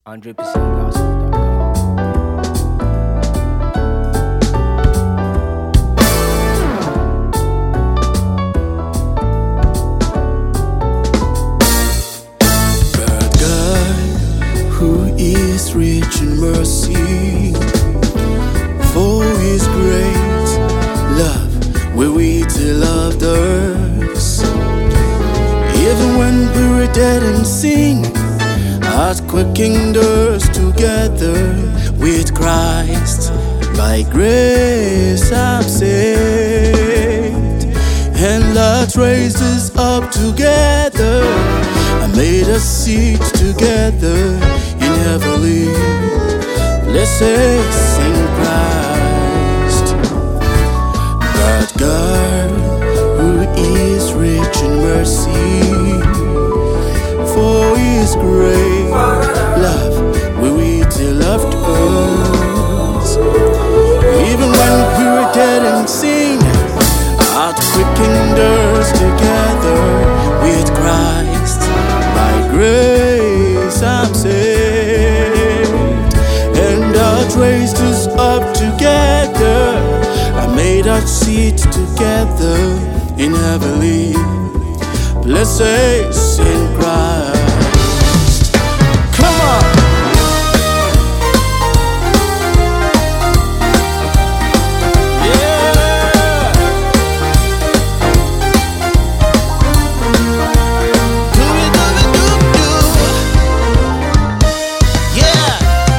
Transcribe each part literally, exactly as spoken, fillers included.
one hundred percent gospel dot com. But God, who is rich in mercy, for His great love, wherewith He loved us, even when we were dead in sin, hath quickened us together with Christ. By grace I'm saved, and hath raised us up together, and made us sit together in heavenly places in Christ. But God, who is rich in mercy, for His great love, wherewith He loved us, even when we were dead in sin, hath quickened us together with Christ. By grace I'm saved, and hath raised us up together, and made us sit together in heavenly places in Christ. Come on! Yeah! Do it, do it, do it, do it. Yeah!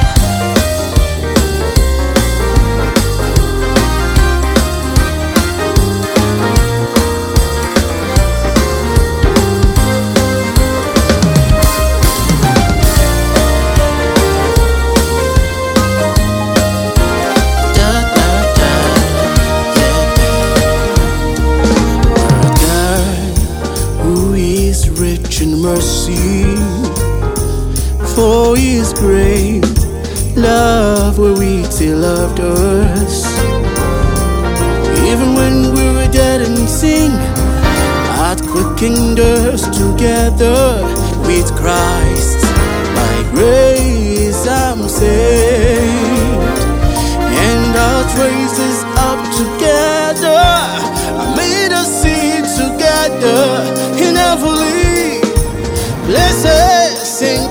Rich in mercy, for His great love, wherewith He loved us, even when we were dead in sin, hath quickened us together with Christ. By grace I'm saved, and hath raised us up together, and made us sit together in heavenly places in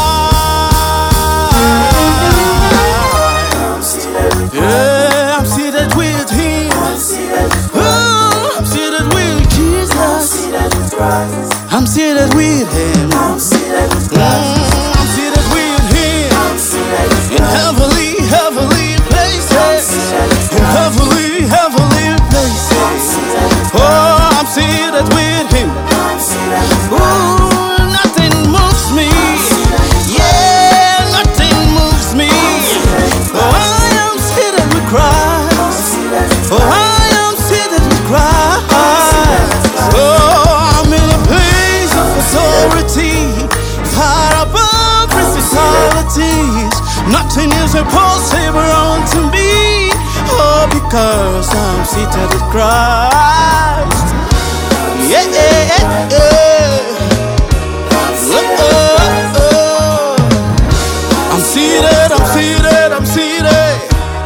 Christ. Yeah, I'm seated with Him. Oh, I'm seated with Jesus. I'm seated with Him. Mm, I'm seated with Him in heavenly, heavenly places. In heavenly, heavenly places. Oh, I'm seated with Him. Ooh. Nothing is impossible unto me, oh, because I'm seated with Christ. Yeah, yeah, yeah. Oh, oh, oh. I'm seated, I'm seated, I'm seated.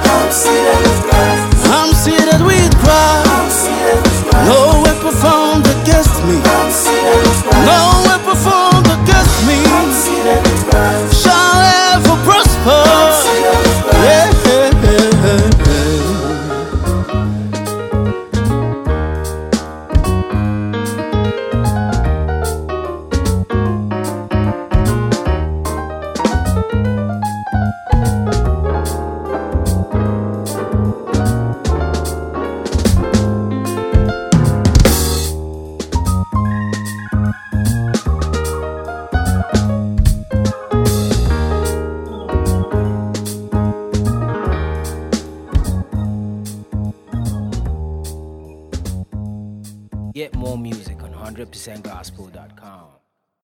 I'm seated with Christ. No weapon formed against me. No weapon formed against me shall ever prosper. Yeah. Get more music on one hundred percent gospel dot com.